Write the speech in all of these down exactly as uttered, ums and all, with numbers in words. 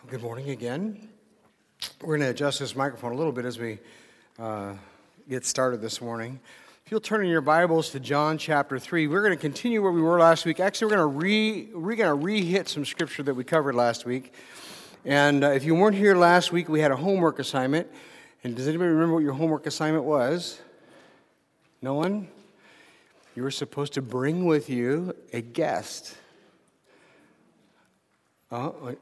Good morning again. We're going to adjust this microphone a little bit as we uh, get started this morning. If you'll turn in your Bibles to John chapter three, we're going to continue where we were last week. Actually, we're going to re we're going to re-hit some scripture that we covered last week. And uh, if you weren't here last week, we had a homework assignment. And does anybody remember what your homework assignment was? No one? You were supposed to bring with you a guest. Oh,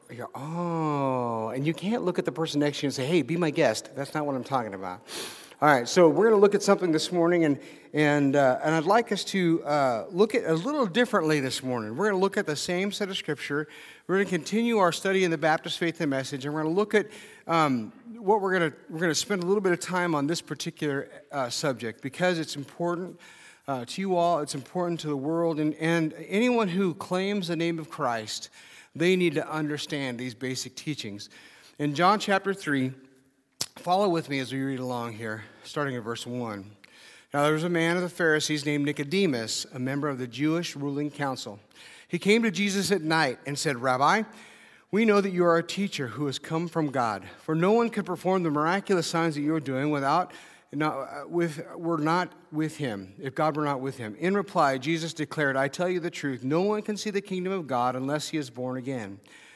oh, and you can't look at the person next to you and say, hey, be my guest. That's not what I'm talking about. All right, so we're going to look at something this morning, and and uh, and I'd like us to uh, look at a little differently this morning. We're going to look at the same set of Scripture. We're going to continue our study in the Baptist Faith and Message, and we're going to look at um, what we're going to we're going to spend a little bit of time on this particular uh, subject because it's important uh, to you all. It's important to the world, and and anyone who claims the name of Christ, they need to understand these basic teachings. In John chapter three, follow with me as we read along here, starting at verse one. Now there was a man of the Pharisees named Nicodemus, a member of the Jewish ruling council. He came to Jesus at night and said, Rabbi, we know that you are a teacher who has come from God, for no one could perform the miraculous signs that you are doing without Not with, were not with him, if God were not with him. In reply, Jesus declared, I tell you the truth, no one can see the kingdom of God unless he is born again.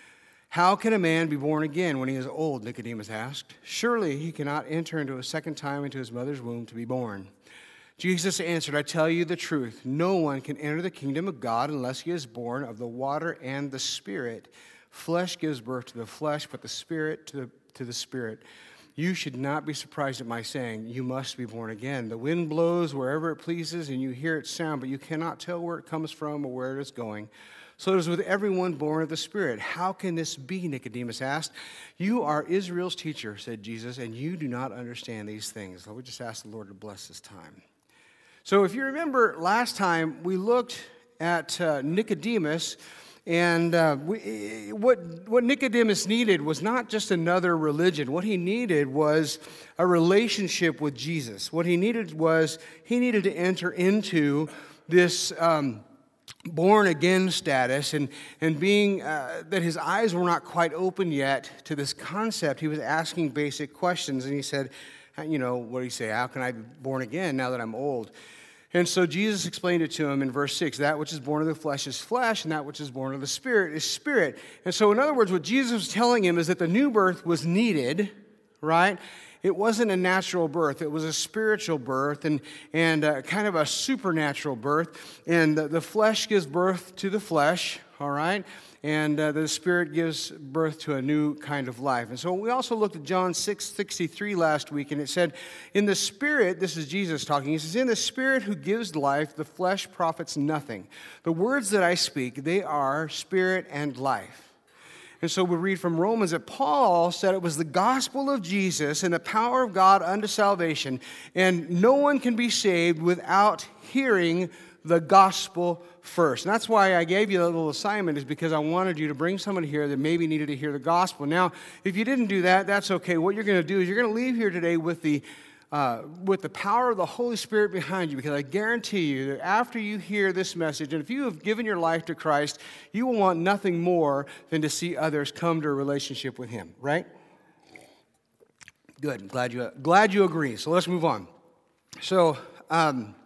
How can a man be born again when he is old? Nicodemus asked. Surely he cannot enter into a second time into his mother's womb to be born. Jesus answered, I tell you the truth, no one can enter the kingdom of God unless he is born of the water and the Spirit. Flesh gives birth to the flesh, but the Spirit to the, to the Spirit. You should not be surprised at my saying, you must be born again. The wind blows wherever it pleases, and you hear its sound, but you cannot tell where it comes from or where it is going. So it is with everyone born of the Spirit. How can this be, Nicodemus asked. You are Israel's teacher, said Jesus, and you do not understand these things. So we just ask the Lord to bless this time. So if you remember last time, we looked at uh, Nicodemus. And uh, we, what, what Nicodemus needed was not just another religion. What he needed was a relationship with Jesus. What he needed was he needed to enter into this um, born-again status and, and being uh, that his eyes were not quite open yet to this concept. He was asking basic questions, and he said, you know, what did he say? How can I be born again now that I'm old? And so Jesus explained it to him in verse six, that which is born of the flesh is flesh, and that which is born of the Spirit is spirit. And so in other words, what Jesus was telling him is that the new birth was needed, right? It wasn't a natural birth. It was a spiritual birth and, and uh, kind of a supernatural birth. And the, the flesh gives birth to the flesh, all right? And uh, the Spirit gives birth to a new kind of life. And so we also looked at John six sixty-three last week, and it said, in the Spirit, this is Jesus talking, he says, in the Spirit who gives life, the flesh profits nothing. The words that I speak, they are spirit and life. And so we read from Romans that Paul said it was the gospel of Jesus and the power of God unto salvation, and no one can be saved without hearing the gospel first. And that's why I gave you that little assignment, is because I wanted you to bring someone here that maybe needed to hear the gospel. Now, if you didn't do that, that's okay. What you're going to do is you're going to leave here today with the uh, with the power of the Holy Spirit behind you, because I guarantee you that after you hear this message, and if you have given your life to Christ, you will want nothing more than to see others come to a relationship with Him, right? Good. Glad you glad you agree. So let's move on. So, um,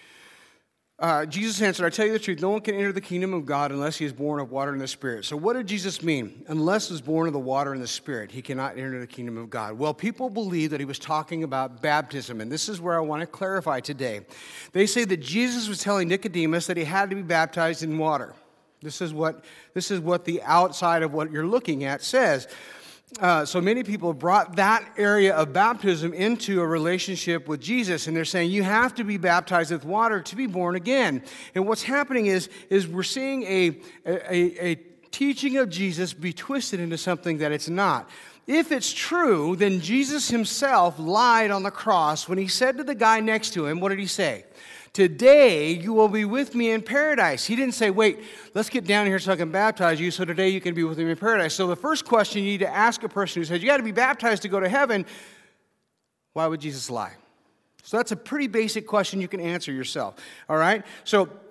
Uh, Jesus answered, I tell you the truth, no one can enter the kingdom of God unless he is born of water and the Spirit. So what did Jesus mean? Unless he is born of the water and the Spirit, he cannot enter the kingdom of God. Well, people believe that he was talking about baptism, and this is where I want to clarify today. They say that Jesus was telling Nicodemus that he had to be baptized in water. This is what, this is what the outside of what you're looking at says. Uh, so many people brought that area of baptism into a relationship with Jesus, and they're saying you have to be baptized with water to be born again. And what's happening is, is we're seeing a, a, a teaching of Jesus be twisted into something that it's not. If it's true, then Jesus himself lied on the cross when he said to the guy next to him, what did he say? Today you will be with me in paradise. He didn't say, wait, let's get down here so I can baptize you so today you can be with me in paradise. So the first question you need to ask a person who says, you got to be baptized to go to heaven, why would Jesus lie? So that's a pretty basic question you can answer yourself, all right? So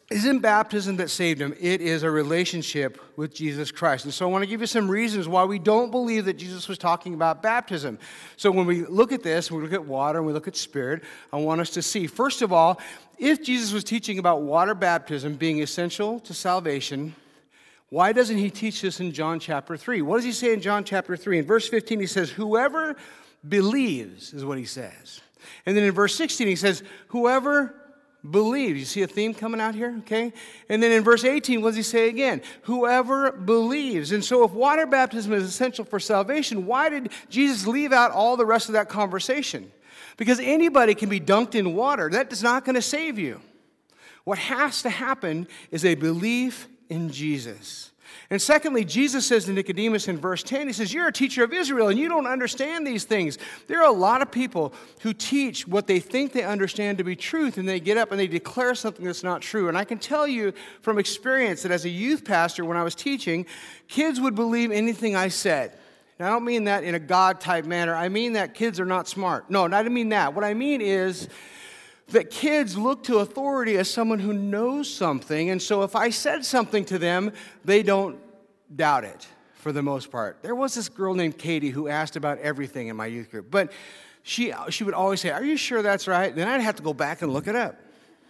isn't baptism that saved him. It is a relationship with Jesus Christ. And so I want to give you some reasons why we don't believe that Jesus was talking about baptism. So when we look at this, we look at water and we look at spirit, I want us to see, first of all, if Jesus was teaching about water baptism being essential to salvation, why doesn't he teach this in John chapter three? What does he say in John chapter three? In verse fifteen, he says, whoever believes is what he says. And then in verse sixteen, he says, whoever believes. You see a theme coming out here, okay? And then in verse eighteen, what does he say again? Whoever believes. And so if water baptism is essential for salvation, why did Jesus leave out all the rest of that conversation? Because anybody can be dunked in water. That is not going to save you. What has to happen is a belief in Jesus. And secondly, Jesus says to Nicodemus in verse ten, he says, you're a teacher of Israel and you don't understand these things. There are a lot of people who teach what they think they understand to be truth, and they get up and they declare something that's not true. And I can tell you from experience that as a youth pastor, when I was teaching, kids would believe anything I said. Now, I don't mean that in a God-type manner. I mean that kids are not smart. No, I don't mean that. What I mean is that kids look to authority as someone who knows something, and so if I said something to them, they don't doubt it for the most part. There was this girl named Katie who asked about everything in my youth group, but she, she would always say, are you sure that's right? Then I'd have to go back and look it up.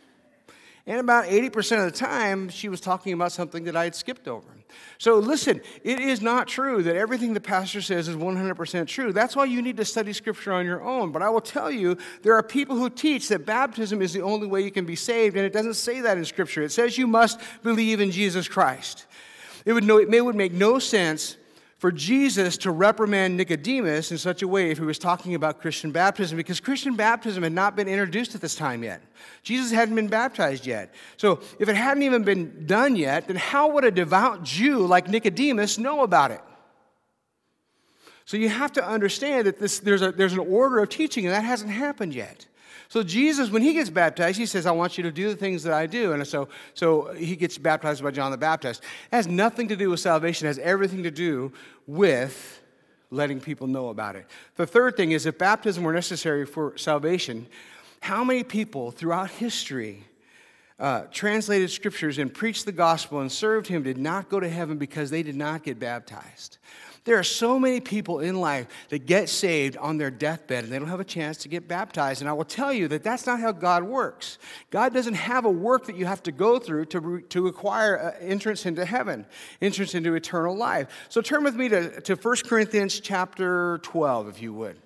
And about eighty percent of the time, she was talking about something that I had skipped over. So listen, it is not true that everything the pastor says is one hundred percent true. That's why you need to study Scripture on your own. But I will tell you, there are people who teach that baptism is the only way you can be saved, and it doesn't say that in Scripture. It says you must believe in Jesus Christ. It would, no, it would make no sense for Jesus to reprimand Nicodemus in such a way if he was talking about Christian baptism, because Christian baptism had not been introduced at this time yet. Jesus hadn't been baptized yet. So if it hadn't even been done yet, then how would a devout Jew like Nicodemus know about it? So you have to understand that this, there's, a, there's an order of teaching, and that hasn't happened yet. So Jesus, when he gets baptized, he says, I want you to do the things that I do. And so, so he gets baptized by John the Baptist. It has nothing to do with salvation. It has everything to do with letting people know about it. The third thing is, if baptism were necessary for salvation, how many people throughout history uh, translated scriptures and preached the gospel and served him did not go to heaven because they did not get baptized? There are so many people in life that get saved on their deathbed and they don't have a chance to get baptized. And I will tell you that that's not how God works. God doesn't have a work that you have to go through to, to acquire entrance into heaven, entrance into eternal life. So turn with me to, to First Corinthians chapter twelve, if you would.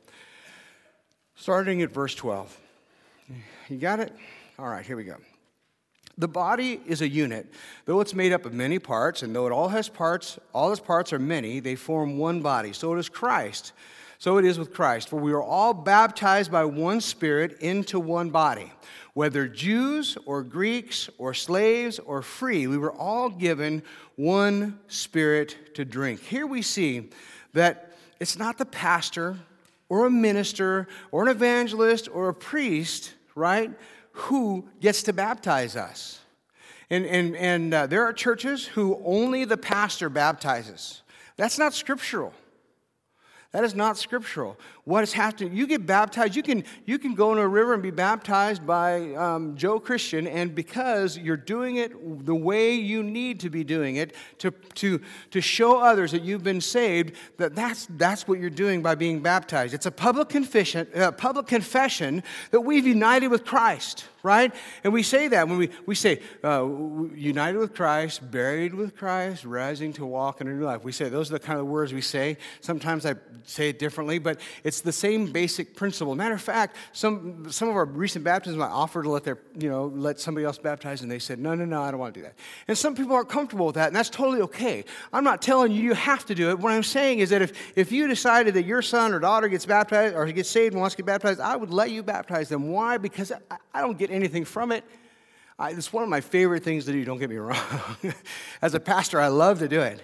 Starting at verse twelve. You got it? All right, here we go. The body is a unit, though it's made up of many parts, and though it all has parts, all its parts are many, they form one body. So it is Christ. So it is with Christ. For we are all baptized by one Spirit into one body. Whether Jews or Greeks or slaves or free, we were all given one Spirit to drink. Here we see that it's not the pastor or a minister or an evangelist or a priest, right, who gets to baptize us. And, and, and uh, there are churches who only the pastor baptizes. That's not scriptural. That is not scriptural. What has happened, you get baptized, you can, you can go in a river and be baptized by um, Joe Christian, and because you're doing it the way you need to be doing it, to, to, to show others that you've been saved, that that's, that's what you're doing by being baptized. It's a public confession, uh, public confession that we've united with Christ, right? And we say that when we, we say, uh, united with Christ, buried with Christ, rising to walk in a new life. We say, those are the kind of words we say. Sometimes I say it differently, but it's the same basic principle. Matter of fact, some some of our recent baptisms, I offered to let their, you know, let somebody else baptize, and they said, no, no, no, I don't want to do that. And some people aren't comfortable with that, and that's totally okay. I'm not telling you you have to do it. What I'm saying is that if, if you decided that your son or daughter gets baptized or gets saved and wants to get baptized, I would let you baptize them. Why? Because I, I don't get anything from it. I, it's one of my favorite things to do, don't get me wrong. As a pastor, I love to do it.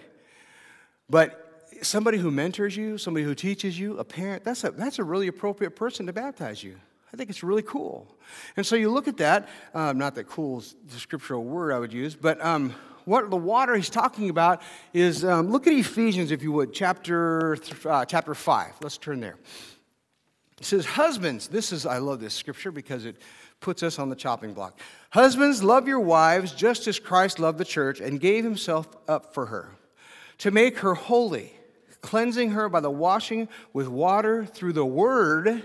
But somebody who mentors you, somebody who teaches you, a parent, that's a, that's a really appropriate person to baptize you. I think it's really cool. And so you look at that, um, not that cool is the scriptural word I would use, but um, what the water he's talking about is, um, look at Ephesians, if you would, chapter, uh, chapter five. Let's turn there. It says, husbands, this is, I love this scripture because it puts us on the chopping block. Husbands, love your wives just as Christ loved the church and gave himself up for her, to make her holy, cleansing her by the washing with water through the word,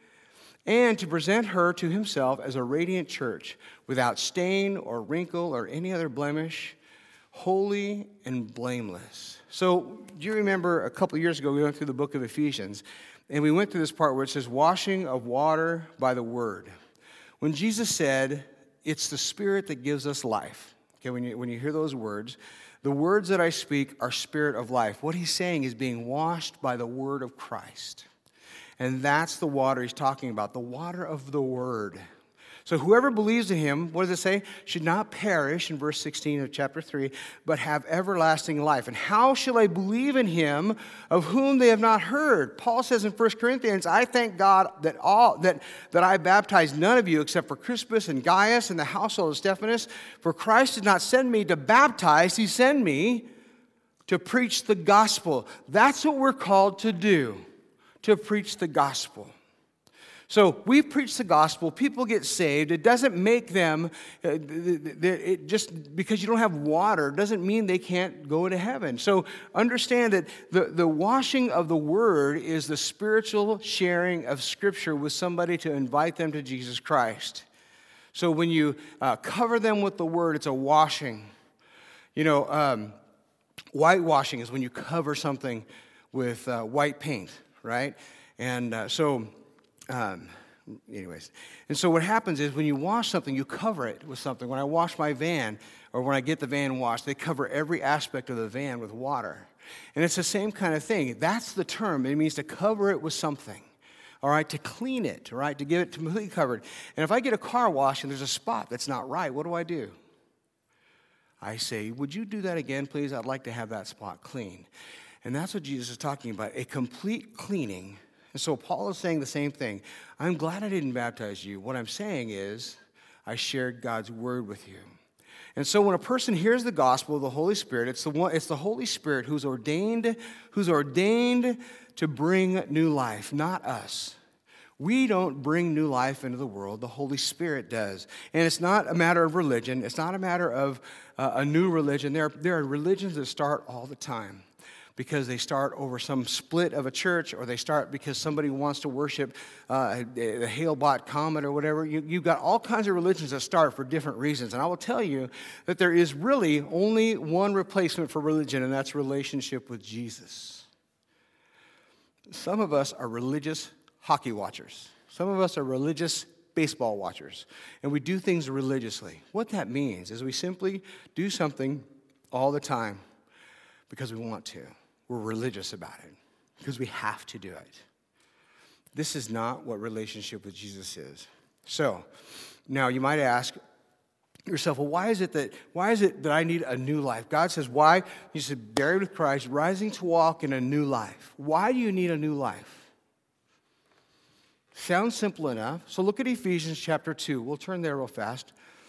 and to present her to himself as a radiant church, without stain or wrinkle or any other blemish, holy and blameless. So, do you remember a couple of years ago we went through the book of Ephesians, and we went through this part where it says washing of water by the word. When Jesus said, it's the Spirit that gives us life. Okay, when you, when you hear those words, the words that I speak are spirit of life. What he's saying is being washed by the word of Christ. And that's the water he's talking about, the water of the word. So whoever believes in him, what does it say? Should not perish, in verse sixteen of chapter three, but have everlasting life. And how shall I believe in him of whom they have not heard? Paul says in First Corinthians, I thank God that all that, that I baptized none of you except for Crispus and Gaius and the household of Stephanas. For Christ did not send me to baptize, he sent me to preach the gospel. That's what we're called to do, to preach the gospel. So we preach the gospel, people get saved. It doesn't make them, uh, it just because you don't have water doesn't mean they can't go to heaven. So understand that the, the washing of the word is the spiritual sharing of Scripture with somebody to invite them to Jesus Christ. So when you uh, cover them with the word, it's a washing. You know, um, whitewashing is when you cover something with uh, white paint, right? And uh, so... Um, anyways, and so what happens is when you wash something, you cover it with something. When I wash my van, or when I get the van washed, they cover every aspect of the van with water. And it's the same kind of thing. That's the term. It means to cover it with something, all right, to clean it, all right, to get it completely covered. And if I get a car wash and there's a spot that's not right, what do I do? I say, would you do that again, please? I'd like to have that spot clean. And that's what Jesus is talking about, a complete cleaning. And so Paul is saying the same thing. I'm glad I didn't baptize you. What I'm saying is I shared God's word with you. And so when a person hears the gospel of the Holy Spirit, it's the one, it's the Holy Spirit who's ordained, who's ordained to bring new life, not us. We don't bring new life into the world. The Holy Spirit does. And it's not a matter of religion. It's not a matter of uh, a new religion. There, there are religions that start all the time, because they start over some split of a church, or they start because somebody wants to worship uh, the Hale-Bopp comet or whatever. You, you've got all kinds of religions that start for different reasons. And I will tell you that there is really only one replacement for religion, and that's relationship with Jesus. Some of us are religious hockey watchers. Some of us are religious baseball watchers, and we do things religiously. What that means is we simply do something all the time because we want to. We're religious about it because we have to do it. This is not what relationship with Jesus is. So, now you might ask yourself, well, why is it that why is it that I need a new life? God says, why? He said, buried with Christ, rising to walk in a new life. Why do you need a new life? Sounds simple enough. So look at Ephesians chapter two. We'll turn there real fast.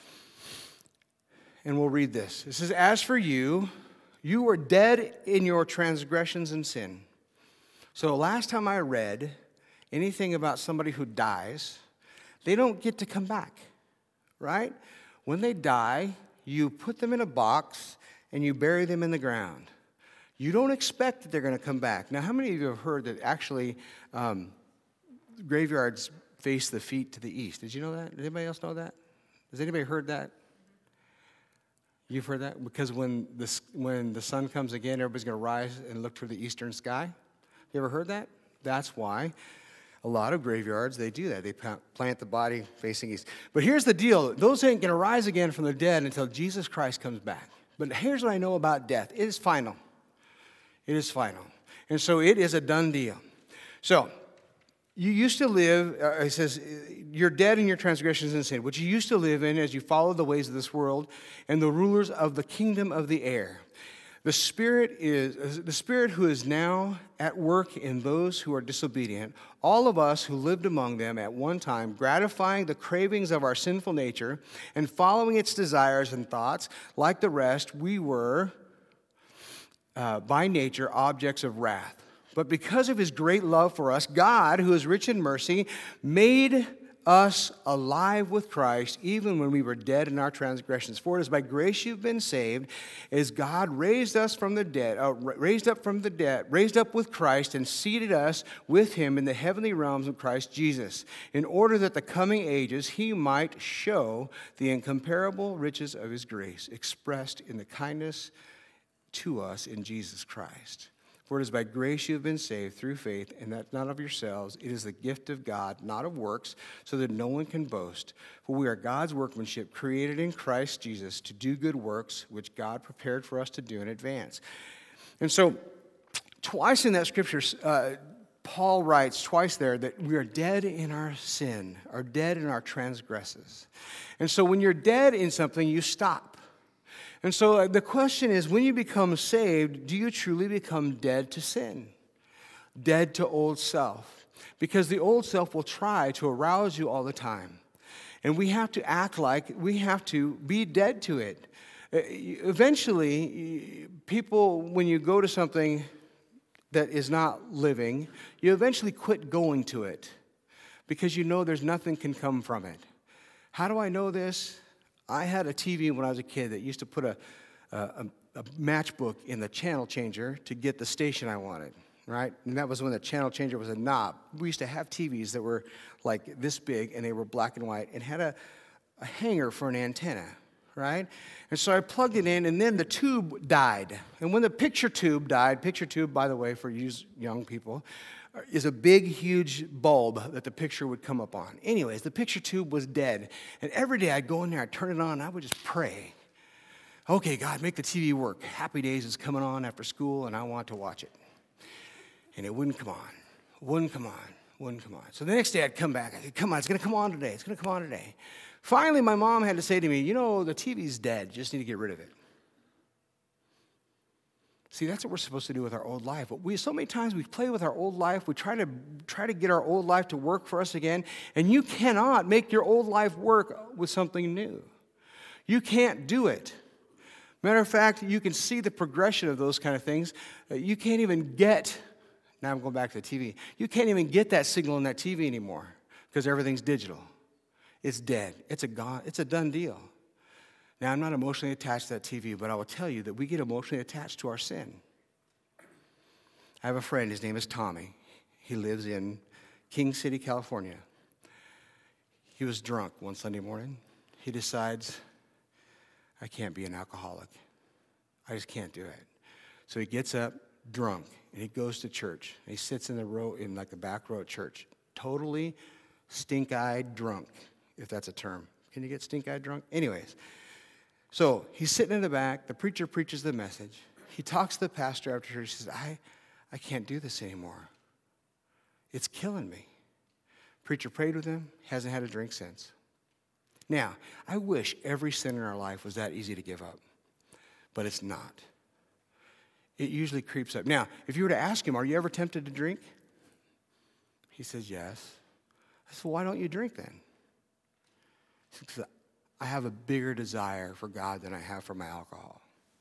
And we'll read this. It says, as for you, you were dead in your transgressions and sin. So last time I read anything about somebody who dies, they don't get to come back, right? When they die, you put them in a box and you bury them in the ground. You don't expect that they're going to come back. Now, how many of you have heard that actually um, graveyards face the feet to the east? Did you know that? Did anybody else know that? Has anybody heard that? You've heard that? Because when the, when the sun comes again, everybody's going to rise and look toward the eastern sky. You ever heard that? That's why a lot of graveyards, they do that. They plant the body facing east. But here's the deal. Those ain't going to rise again from the dead until Jesus Christ comes back. But here's what I know about death. It is final. It is final. And so it is a done deal. So you used to live, uh, it says, you're dead in your transgressions and sin, which you used to live in as you followed the ways of this world and the rulers of the kingdom of the air. The Spirit is the Spirit who is now at work in those who are disobedient, all of us who lived among them at one time, gratifying the cravings of our sinful nature and following its desires and thoughts. Like the rest, we were, uh, by nature, objects of wrath. But because of his great love for us, God, who is rich in mercy, made us alive with Christ, even when we were dead in our transgressions. For it is by grace you've been saved, as God raised us from the dead, uh, raised up from the dead, raised up with Christ, and seated us with him in the heavenly realms of Christ Jesus, in order that the coming ages he might show the incomparable riches of his grace, expressed in the kindness to us in Jesus Christ. For it is by grace you have been saved through faith, and that not of yourselves. It is the gift of God, not of works, so that no one can boast. For we are God's workmanship, created in Christ Jesus to do good works, which God prepared for us to do in advance. And so, twice in that scripture, uh, Paul writes twice there that we are dead in our sin, are dead in our transgressions. And so when you're dead in something, you stop. And so the question is, when you become saved, do you truly become dead to sin? Dead to old self? Because the old self will try to arouse you all the time. And we have to act like we have to be dead to it. Eventually, people, when you go to something that is not living, you eventually quit going to it because you know there's nothing can come from it. How do I know this? I had a T V when I was a kid that used to put a, a, a matchbook in the channel changer to get the station I wanted, right? And that was when the channel changer was a knob. We used to have T Vs that were like this big, and they were black and white, and had a, a hanger for an antenna, right? And so I plugged it in, and then the tube died. And when the picture tube died, picture tube, by the way, for you young people, is a big, huge bulb that the picture would come up on. Anyways, the picture tube was dead. And every day I'd go in there, I'd turn it on, and I would just pray. Okay, God, make the T V work. Happy Days is coming on after school, and I want to watch it. And it wouldn't come on. Wouldn't come on. Wouldn't come on. So the next day I'd come back. I said, come on, it's going to come on today. It's going to come on today. Finally, my mom had to say to me, you know, the T V's dead. You just need to get rid of it. See, that's what we're supposed to do with our old life. But we, so many times we play with our old life. We try to try to get our old life to work for us again. And you cannot make your old life work with something new. You can't do it. Matter of fact, you can see the progression of those kind of things. You can't even get, now I'm going back to the T V. You can't even get that signal in that T V anymore because everything's digital. It's dead. It's a gone, it's a done deal. Now, I'm not emotionally attached to that T V, but I will tell you that we get emotionally attached to our sin. I have a friend, his name is Tommy. He lives in King City, California. He was drunk one Sunday morning. He decides, I can't be an alcoholic. I just can't do it. So he gets up drunk, and he goes to church. And he sits in the row, in like the back row at church, totally stink-eyed drunk, if that's a term. Can you get stink-eyed drunk? Anyways. So he's sitting in the back. The preacher preaches the message. He talks to the pastor after church. He says, I, I can't do this anymore. It's killing me. Preacher prayed with him. Hasn't had a drink since. Now, I wish every sin in our life was that easy to give up. But it's not. It usually creeps up. Now, if you were to ask him, are you ever tempted to drink? He says, yes. I said, well, why don't you drink then? He said, I have a bigger desire for God than I have for my alcohol.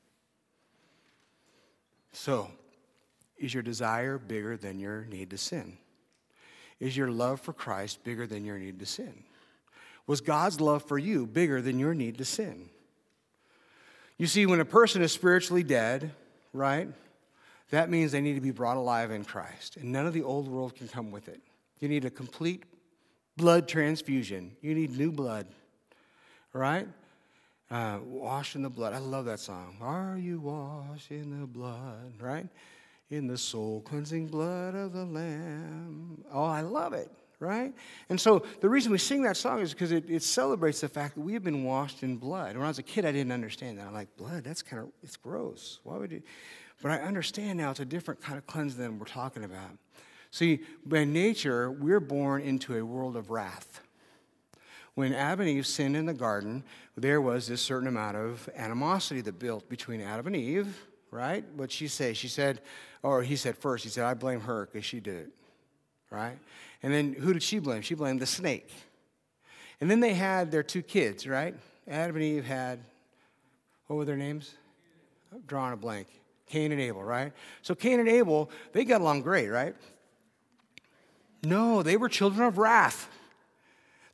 So, is your desire bigger than your need to sin? Is your love for Christ bigger than your need to sin? Was God's love for you bigger than your need to sin? You see, when a person is spiritually dead, right, that means they need to be brought alive in Christ. And none of the old world can come with it. You need a complete blood transfusion. You need new blood. Right? Uh, washed in the blood. I love that song. Are you washed in the blood? Right? In the soul-cleansing blood of the Lamb. Oh, I love it. Right? And so the reason we sing that song is because it, it celebrates the fact that we have been washed in blood. When I was a kid, I didn't understand that. I'm like, blood, that's kind of, it's gross. Why would you? But I understand now it's a different kind of cleanse than we're talking about. See, by nature, we're born into a world of wrath. When Adam and Eve sinned in the garden, there was this certain amount of animosity that built between Adam and Eve, right? What'd she say? She said, or he said first, he said, I blame her because she did it, right? And then who did she blame? She blamed the snake. And then they had their two kids, right? Adam and Eve had, what were their names? I'm drawing a blank. Cain and Abel, right? So Cain and Abel, they got along great, right? No, they were children of wrath.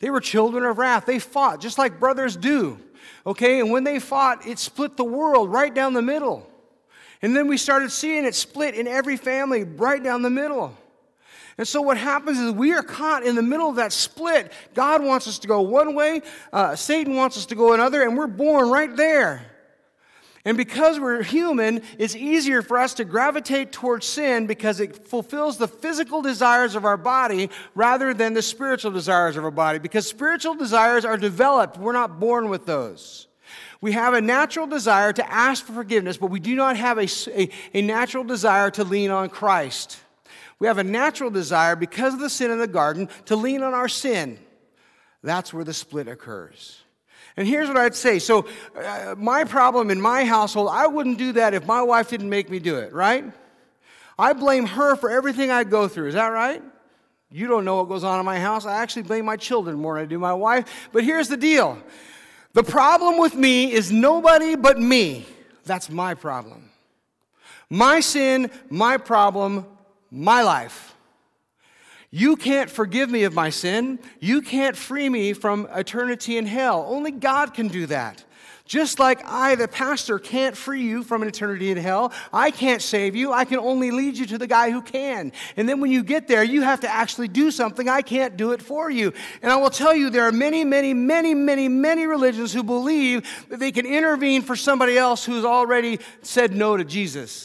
They were children of wrath. They fought just like brothers do. Okay, and when they fought, it split the world right down the middle. And then we started seeing it split in every family right down the middle. And so what happens is we are caught in the middle of that split. God wants us to go one way, uh, Satan wants us to go another, and we're born right there. And because we're human, it's easier for us to gravitate towards sin because it fulfills the physical desires of our body rather than the spiritual desires of our body. Because spiritual desires are developed. We're not born with those. We have a natural desire to ask for forgiveness, but we do not have a, a, a natural desire to lean on Christ. We have a natural desire, because of the sin in the garden, to lean on our sin. That's where the split occurs. And here's what I'd say. So uh, my problem in my household, I wouldn't do that if my wife didn't make me do it, right? I blame her for everything I go through. Is that right? You don't know what goes on in my house. I actually blame my children more than I do my wife. But here's the deal. The problem with me is nobody but me. That's my problem. My sin, my problem, my life. You can't forgive me of my sin. You can't free me from eternity in hell. Only God can do that. Just like I, the pastor, can't free you from an eternity in hell. I can't save you. I can only lead you to the guy who can. And then when you get there, you have to actually do something. I can't do it for you. And I will tell you, there are many, many, many, many, many religions who believe that they can intervene for somebody else who's already said no to Jesus.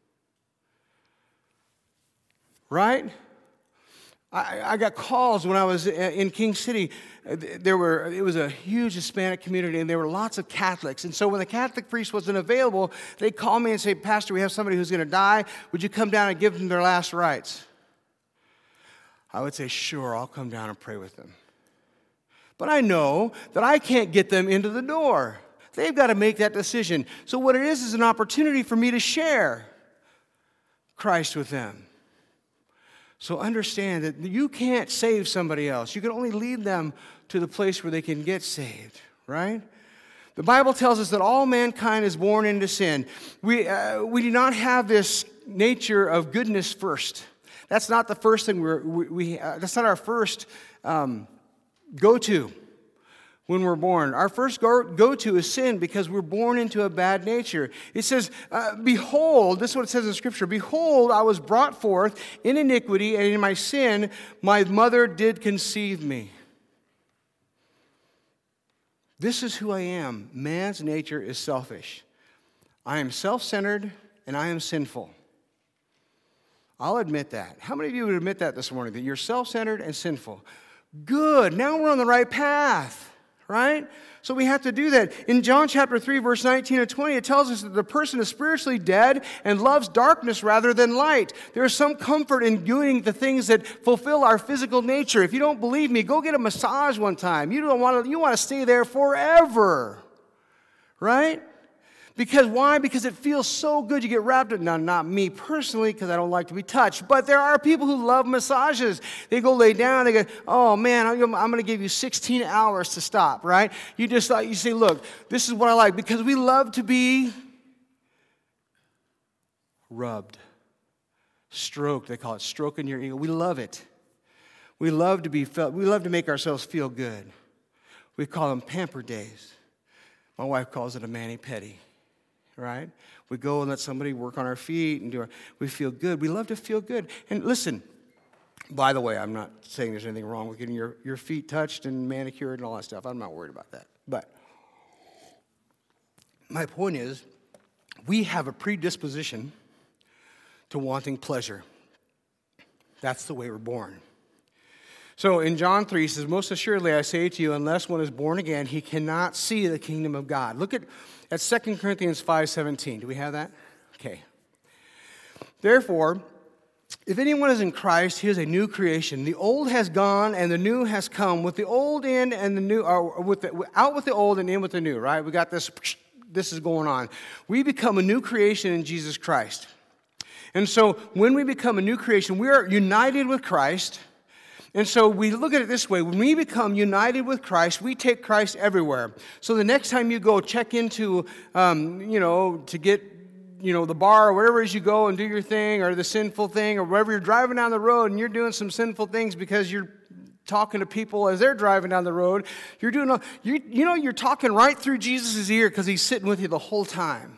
Right? I, I got calls when I was in King City. There were it was a huge Hispanic community, and there were lots of Catholics. And so when the Catholic priest wasn't available, they'd call me and say, "Pastor, we have somebody who's going to die. Would you come down and give them their last rites?" I would say, "Sure, I'll come down and pray with them." But I know that I can't get them into the door. They've got to make that decision. So what it is is an opportunity for me to share Christ with them. So understand that you can't save somebody else. You can only lead them to the place where they can get saved, right? The Bible tells us that all mankind is born into sin. We, uh, we do not have this nature of goodness first. That's not the first thing we're, we, we uh, that's not our first um, go-to when we're born. Our first go- go-to is sin because we're born into a bad nature. It says, uh, behold, this is what it says in Scripture, behold, I was brought forth in iniquity, and in my sin my mother did conceive me. This is who I am. Man's nature is selfish. I am self-centered, and I am sinful. I'll admit that. How many of you would admit that this morning, that you're self-centered and sinful? Good. Now we're on the right path. Right? So we have to do that. In John chapter three, verse nineteen and twenty, it tells us that the person is spiritually dead and loves darkness rather than light. There is some comfort in doing the things that fulfill our physical nature. If you don't believe me, go get a massage one time. You don't want to, you want to stay there forever. Right? Because why? Because it feels so good. You get wrapped in it. Now, not me personally, because I don't like to be touched. But there are people who love massages. They go lay down. They go, oh, man, I'm, I'm going to give you sixteen hours to stop, right? You just like, you say, look, this is what I like. Because we love to be rubbed, stroked. They call it stroking your ego. We love it. We love to be felt. We love to make ourselves feel good. We call them pamper days. My wife calls it a mani-pedi. Right? We go and let somebody work on our feet and do our, we feel good. We love to feel good. And listen, by the way, I'm not saying there's anything wrong with getting your, your feet touched and manicured and all that stuff. I'm not worried about that. But my point is, we have a predisposition to wanting pleasure. That's the way we're born. So in John three, he says, most assuredly I say to you, unless one is born again, he cannot see the kingdom of God. Look at, at Second Corinthians five seventeen. Do we have that? Okay. Therefore, if anyone is in Christ, he is a new creation. The old has gone and the new has come. With the old in and the new, or with the, out with the old and in with the new, right? We got this, this is going on. We become a new creation in Jesus Christ. And so when we become a new creation, we are united with Christ. And so we look at it this way. When we become united with Christ, we take Christ everywhere. So the next time you go check into, um, you know, to get, you know, the bar or wherever it is you go and do your thing or the sinful thing or wherever you're driving down the road and you're doing some sinful things because you're talking to people as they're driving down the road. You're doing, a, you, you know, you're talking right through Jesus' ear because he's sitting with you the whole time.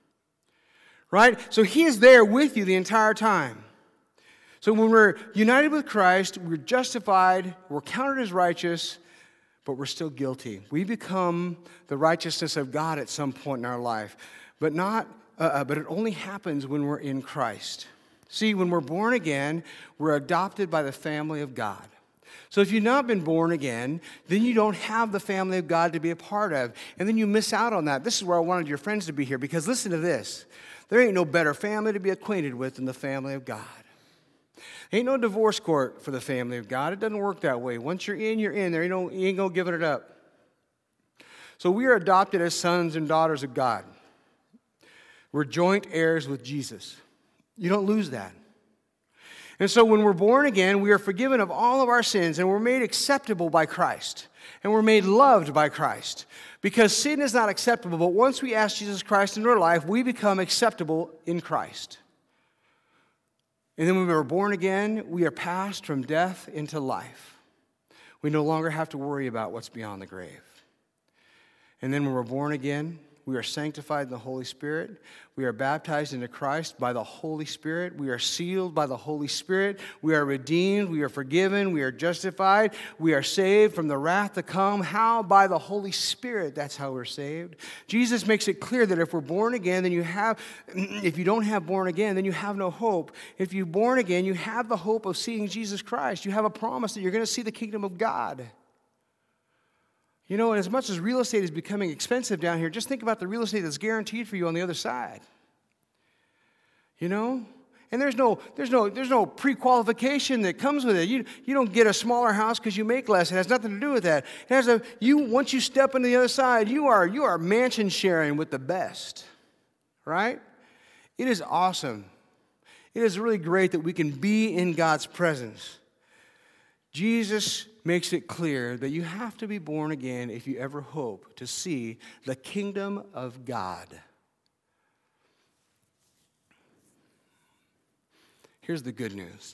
Right? So he is there with you the entire time. So when we're united with Christ, we're justified, we're counted as righteous, but we're still guilty. We become the righteousness of God at some point in our life, but not. Uh, but it only happens when we're in Christ. See, when we're born again, we're adopted by the family of God. So if you've not been born again, then you don't have the family of God to be a part of, and then you miss out on that. This is where I wanted your friends to be here, because listen to this. There ain't no better family to be acquainted with than the family of God. Ain't no divorce court for the family of God. It doesn't work that way. Once you're in, you're in. There ain't no, you ain't gonna give it up. So we are adopted as sons and daughters of God. We're joint heirs with Jesus. You don't lose that. And so when we're born again, we are forgiven of all of our sins, and we're made acceptable by Christ. And we're made loved by Christ. Because sin is not acceptable, but once we ask Jesus Christ into our life, we become acceptable in Christ. And then when we are born again, we are passed from death into life. We no longer have to worry about what's beyond the grave. And then when we're born again, we are sanctified in the Holy Spirit. We are baptized into Christ by the Holy Spirit. We are sealed by the Holy Spirit. We are redeemed. We are forgiven. We are justified. We are saved from the wrath to come. How? By the Holy Spirit. That's how we're saved. Jesus makes it clear that if we're born again, then you have, if you don't have born again, then you have no hope. If you're born again, you have the hope of seeing Jesus Christ. You have a promise that you're going to see the kingdom of God. You know, and as much as real estate is becoming expensive down here, just think about the real estate that's guaranteed for you on the other side. You know? And there's no there's no there's no pre-qualification that comes with it. You you don't get a smaller house because you make less. It has nothing to do with that. It has a you once you step into the other side, you are you are mansion sharing with the best. Right? It is awesome. It is really great that we can be in God's presence. Jesus makes it clear that you have to be born again if you ever hope to see the kingdom of God. Here's the good news.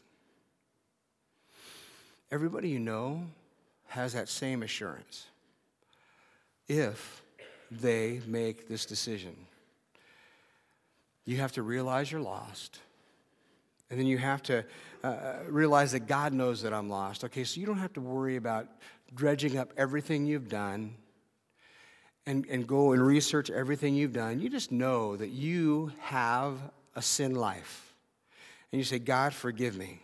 Everybody you know has that same assurance if they make this decision. You have to realize you're lost. And then you have to uh, realize that God knows that I'm lost. Okay, so you don't have to worry about dredging up everything you've done and, and go and research everything you've done. You just know that you have a sin life. And you say, God, forgive me.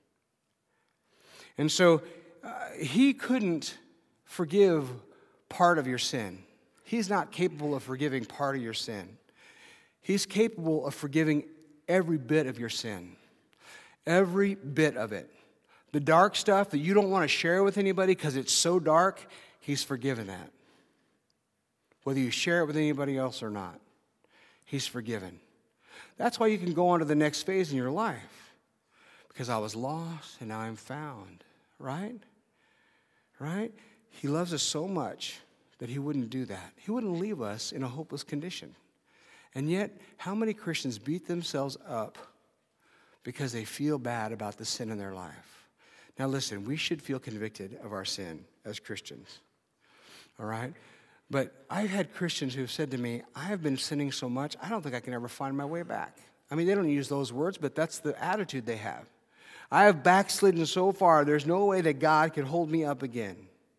And so uh, he couldn't forgive part of your sin. He's not capable of forgiving part of your sin. He's capable of forgiving every bit of your sin. Every bit of it. The dark stuff that you don't want to share with anybody because it's so dark, he's forgiven that. Whether you share it with anybody else or not, he's forgiven. That's why you can go on to the next phase in your life. Because I was lost and now I'm found. Right? Right? He loves us so much that he wouldn't do that. He wouldn't leave us in a hopeless condition. And yet, how many Christians beat themselves up because they feel bad about the sin in their life? Now listen, we should feel convicted of our sin as Christians, all right? But I've had Christians who have said to me, I have been sinning so much, I don't think I can ever find my way back. I mean, they don't use those words, but that's the attitude they have. I have backslidden so far, there's no way that God can hold me up again.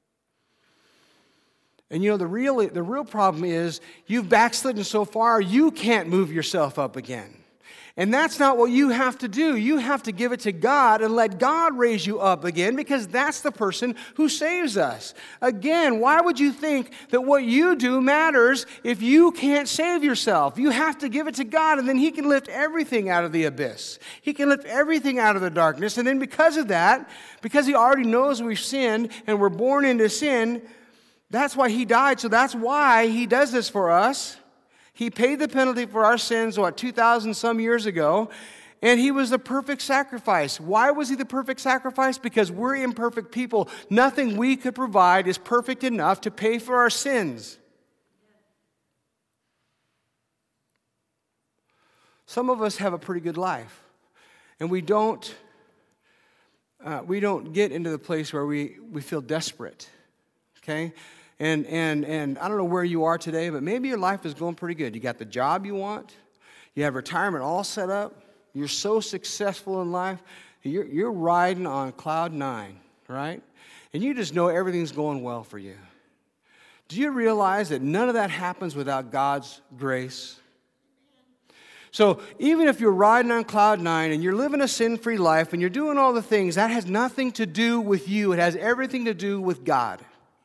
And you know, the real, the real problem is you've backslidden so far, you can't move yourself up again. And that's not what you have to do. You have to give it to God and let God raise you up again, because that's the person who saves us. Again, why would you think that what you do matters if you can't save yourself? You have to give it to God, and then he can lift everything out of the abyss. He can lift everything out of the darkness. And then because of that, because he already knows we've sinned and we're born into sin, that's why he died. So that's why he does this for us. He paid the penalty for our sins, what, two thousand some years ago, and he was the perfect sacrifice. Why was he the perfect sacrifice? Because we're imperfect people. Nothing we could provide is perfect enough to pay for our sins. Some of us have a pretty good life, and we don't uh, we don't get into the place where we, we feel desperate, okay? And, and, and I don't know where you are today, but maybe your life is going pretty good. You got the job you want. You have retirement all set up. You're so successful in life. You're, you're riding on cloud nine, right? And you just know everything's going well for you. Do you realize that none of that happens without God's grace? So even if you're riding on cloud nine and you're living a sin-free life and you're doing all the things, that has nothing to do with you. It has everything to do with God.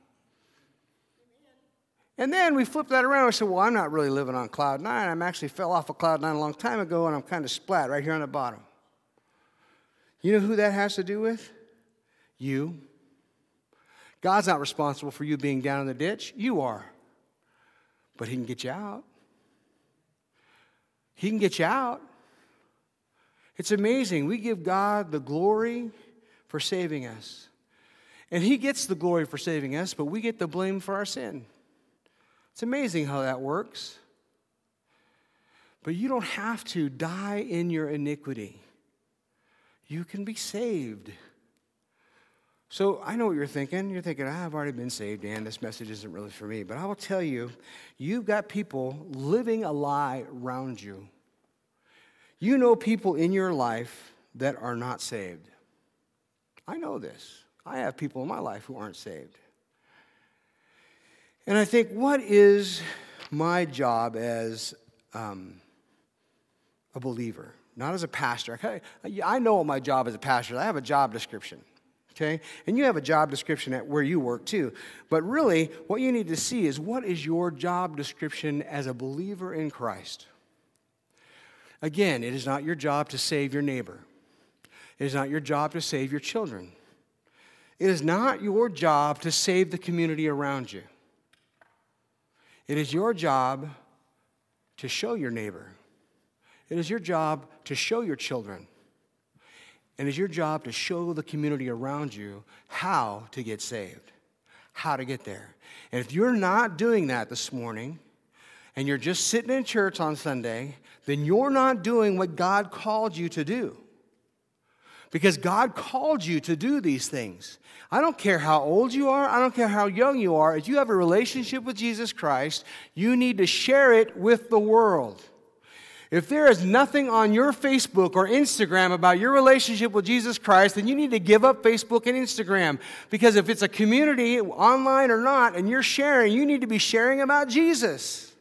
And then we flip that around and say, well, I'm not really living on cloud nine. I actually fell off of cloud nine a long time ago, and I'm kind of splat right here on the bottom. You know who that has to do with? You. God's not responsible for you being down in the ditch. You are. But he can get you out. He can get you out. It's amazing. We give God the glory for saving us. And he gets the glory for saving us, but we get the blame for our sin. It's amazing how that works. But you don't have to die in your iniquity. You can be saved. So I know what you're thinking. You're thinking, ah, I've already been saved, Dan. This message isn't really for me. But I will tell you, you've got people living a lie around you. You know people in your life that are not saved. I know this. I have people in my life who aren't saved. And I think, what is my job as um, a believer? Not as a pastor. I, I know what my job as a pastor is. I have a job description, okay? And you have a job description at where you work too. But really, what you need to see is, what is your job description as a believer in Christ? Again, it is not your job to save your neighbor. It is not your job to save your children. It is not your job to save the community around you. It is your job to show your neighbor. It is your job to show your children. And it is your job to show the community around you how to get saved, how to get there. And if you're not doing that this morning, and you're just sitting in church on Sunday, then you're not doing what God called you to do. Because God called you to do these things. I don't care how old you are. I don't care how young you are. If you have a relationship with Jesus Christ, you need to share it with the world. If there is nothing on your Facebook or Instagram about your relationship with Jesus Christ, then you need to give up Facebook and Instagram. Because if it's a community, online or not, and you're sharing, you need to be sharing about Jesus.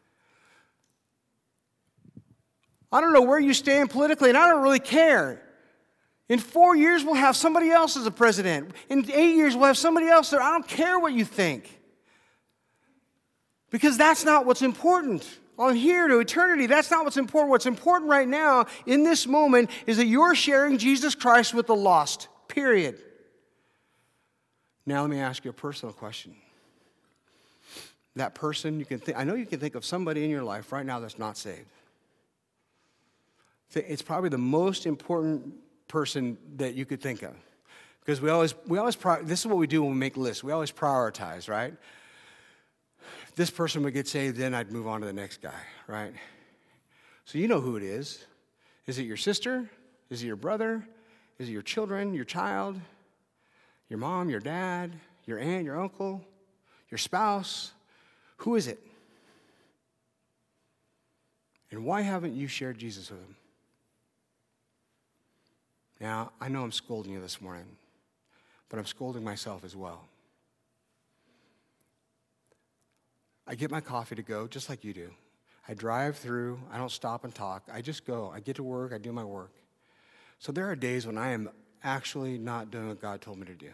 I don't know where you stand politically, and I don't really care. In four years, we'll have somebody else as a president. In eight years, we'll have somebody else there. I don't care what you think. Because that's not what's important. On here to eternity, that's not what's important. What's important right now, in this moment, is that you're sharing Jesus Christ with the lost. Period. Now let me ask you a personal question. That person, you can think, I know you can think of somebody in your life right now that's not saved. It's probably the most important person that you could think of, because we always we always this is what we do when we make lists. We always prioritize, right? If this person would get saved, then I'd move on to the next guy, right? So you know who it is. Is it your sister? Is it your brother? Is it your children, your child, your mom, your dad, your aunt, your uncle, your spouse? Who is it? And why haven't you shared Jesus with them? Now, I know I'm scolding you this morning, but I'm scolding myself as well. I get my coffee to go just like you do. I drive through. I don't stop and talk. I just go. I get to work. I do my work. So there are days when I am actually not doing what God told me to do.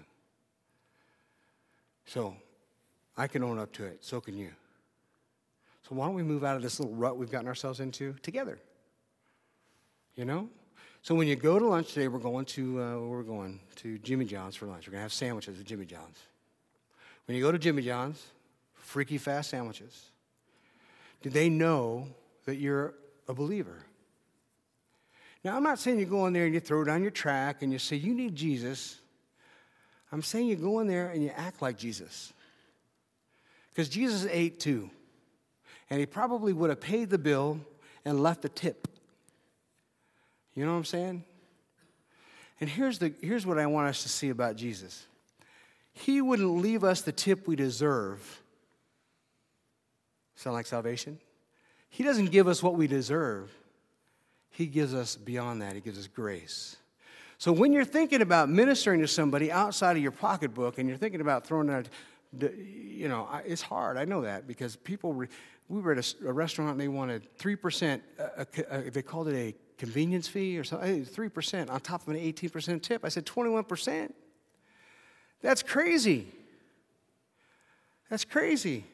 So I can own up to it. So can you. So why don't we move out of this little rut we've gotten ourselves into together? You know? So when you go to lunch today, we're going to, uh, where we're going? To Jimmy John's for lunch. We're going to have sandwiches at Jimmy John's. When you go to Jimmy John's, freaky fast sandwiches. Do they know that you're a believer? Now, I'm not saying you go in there and you throw down your track and you say, you need Jesus. I'm saying you go in there and you act like Jesus. Because Jesus ate too. And he probably would have paid the bill and left a tip. You know what I'm saying? And here's, the, here's what I want us to see about Jesus. He wouldn't leave us the tip we deserve. Sound like salvation? He doesn't give us what we deserve. He gives us beyond that. He gives us grace. So when you're thinking about ministering to somebody outside of your pocketbook and you're thinking about throwing out, you know, it's hard. I know that because people, we were at a, a restaurant and they wanted three percent, uh, uh, they called it a convenience fee or something, three percent on top of an eighteen percent tip. I said, twenty-one percent? That's crazy. That's crazy.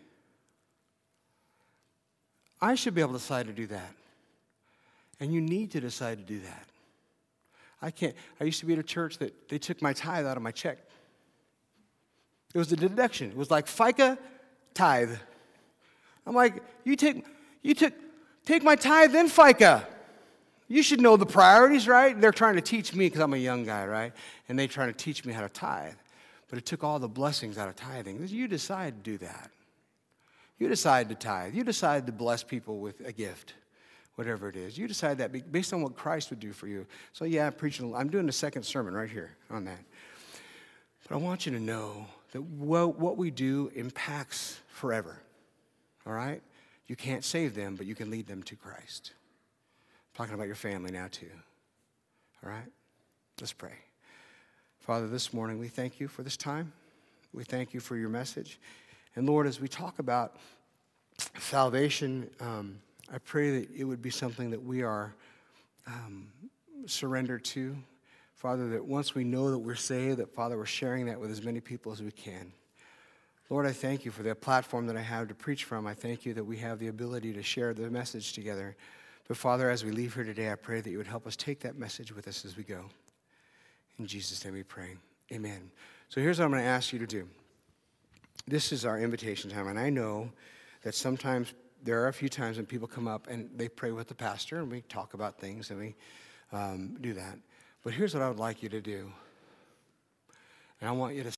I should be able to decide to do that. And you need to decide to do that. I can't. I used to be at a church that they took my tithe out of my check. It was a deduction. It was like FICA tithe. I'm like, you take, you took, take my tithe, then FICA. You should know the priorities, right? They're trying to teach me because I'm a young guy, right? And they're trying to teach me how to tithe. But it took all the blessings out of tithing. You decide to do that. You decide to tithe. You decide to bless people with a gift, whatever it is. You decide that based on what Christ would do for you. So yeah, I'm preaching. I'm doing the second sermon right here on that. But I want you to know that what we do impacts forever. All right? You can't save them, but you can lead them to Christ. I'm talking about your family now too. All right? Let's pray. Father, this morning we thank you for this time. We thank you for your message. And Lord, as we talk about salvation, um, I pray that it would be something that we are um, surrendered to. Father, that once we know that we're saved, that, Father, we're sharing that with as many people as we can. Lord, I thank you for that platform that I have to preach from. I thank you that we have the ability to share the message together. But, Father, as we leave here today, I pray that you would help us take that message with us as we go. In Jesus' name we pray. Amen. So here's what I'm going to ask you to do. This is our invitation time, and I know that sometimes there are a few times when people come up and they pray with the pastor, and we talk about things, and we um, do that. But here's what I would like you to do. And I want you to